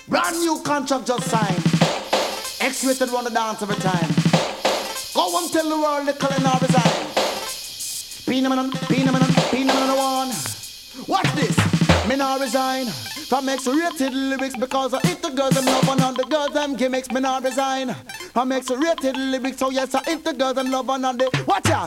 Brand new contract just signed. X-rated run the dance every time. Go and tell the world the calendar resign. Phenomenon, phenomenon, phenomenon one. Watch this. Me not resign from X-rated lyrics because I hit the girls them love and on the girls them gimmicks. Me not resign from X-rated lyrics, so yes I hit the girls them love and on the watch out.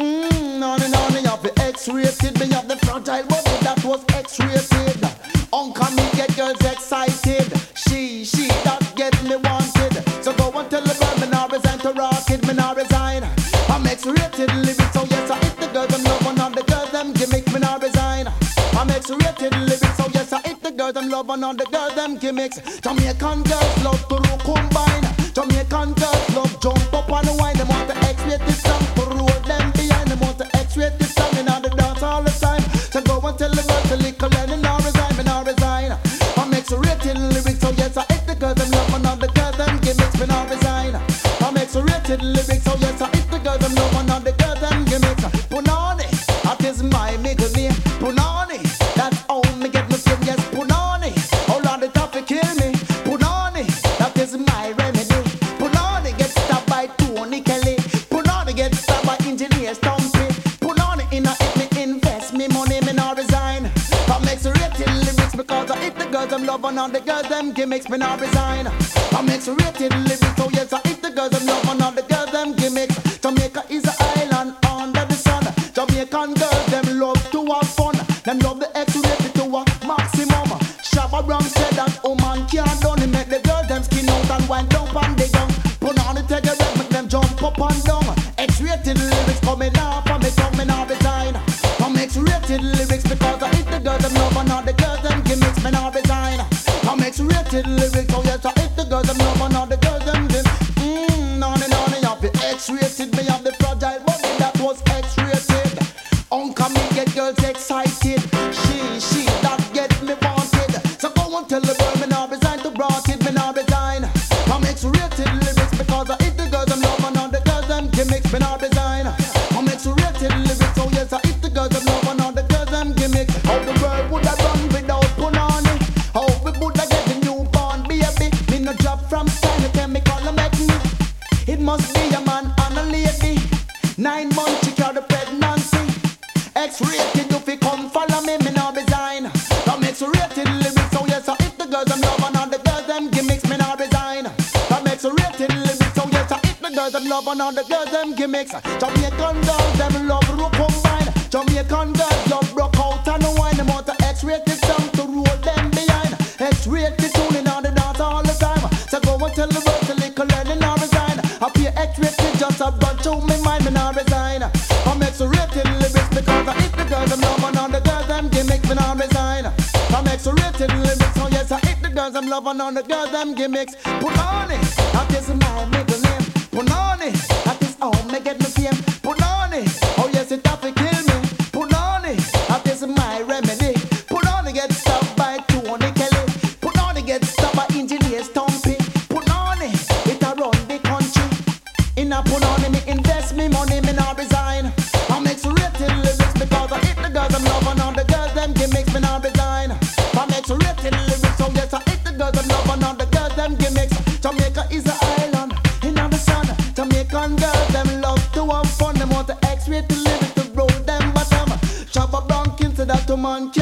On and on and up the X-rated. Me have the fragile body that was X-rated. Uncle me get girls excited. She that get me wanted. So go and tell the girl me not resign to rock it. Me not resign from X-rated lyrics, so yes I hit the girls them love and on the girls them gimmicks. Me not resign from X-rated lyrics, so yes I hit the girls them love and on the girls them gimmicks. Jamaican girls love to combine. Jamaican girls love jump up and wine. Them want the X-rated song to roll them behind. Them want the X-rated song in the dance all the time. So go and tell the girls to lick a line and not resign. Me not resign from X-rated lyrics, so yes I hit the girls them love and on the girls them gimmicks. Me not resign from X-rated lyrics, so yes I hit the girls them love and on the girls them gimmicks. Punani, that is my middle name. Punani, that's how me get me fame. Yes, Punani, how long the traffic kill me. Punani, that is my remedy. Punani get stabbed by Tony Kelly. Punani get stabbed by engineer Stumpy. Punani in a hit me invest me money. Me not resign from X-rated lyrics because I hit the girls them love and on the girls them gimmicks. Me not resign from X-rated lyrics, so yes I hit the girls them love and on the girls them gimmicks. Jamaica is an island under the sun. Jamaican girls them love to have fun. Them love the X-rated to a maximum. Shabba Brown said that man can't done. He make the girls them skin out and wind down and they down. Put on the take a break, make them jump up and down. X-rated lyrics coming off and me come in all the time. From X-rated lyrics because I hit the girls them love and all the girls them gimmicks. Me not resign from X-rated lyrics, so yes I hit the girls them love and all the girls them gimmicks. On and up the X-rated. Me have the fragile body that was X-rated. Uncle me get girls excited. She that get me wanted. So go and tell the girl me not resign to brought it. Me not resign from X-rated lyrics because I hit the girls them love and all the girls them gimmicks. Me not resign from X-rated lyrics, so yes I hit the girls them love and all the girls them gimmicks. How the world would have run without Punani? How we would have get a newborn baby? Me no drop from sky, no chemical no make me. It must be a man and a lady. 9 months she carry the pregnancy. X-rated, you fi come follow me. Me not resign from X-rated lyrics, so yes I hit the girls them love and all the girls them gimmicks. Me not resign from X-rated lyrics, so yes I hit the girls them love and all the girls them gimmicks. Jamaican girls them love to combine. Jamaican girls love broke out and wine. Them want the X-rated song to roll them behind. X-rated tuning on the dance all the time. So go and tell the world to lick a learning not resign. I pay X-rated just a run to me mind. Me not resign from X-rated lyrics because I hit the girls them love and all the girls them gimmicks. Me not resign from X-rated lyrics, so yes I hit the girls them love and all the girls them gimmicks. Punani, that is my middle name. Punani, that is how me get me fame. Punani, oh yes it have to kill me. Punani, that is my remedy. Punani get stabbed by Tony Kelly. Punani get stabbed by engineer Stumpy. Punani, it a run the country. In a Punani me invest me money. Me not resign from X-rated lyrics because I hit the girls them love and all the girls them gimmicks. Me not resign from X-rated lyrics, so yes I hit the girls them love and all the girls them gimmicks. Jamaica is an island in the sun. Jamaican girls them love to have fun. Them want the X-rated lyrics to roll them bottom. Shabba Brown said that to man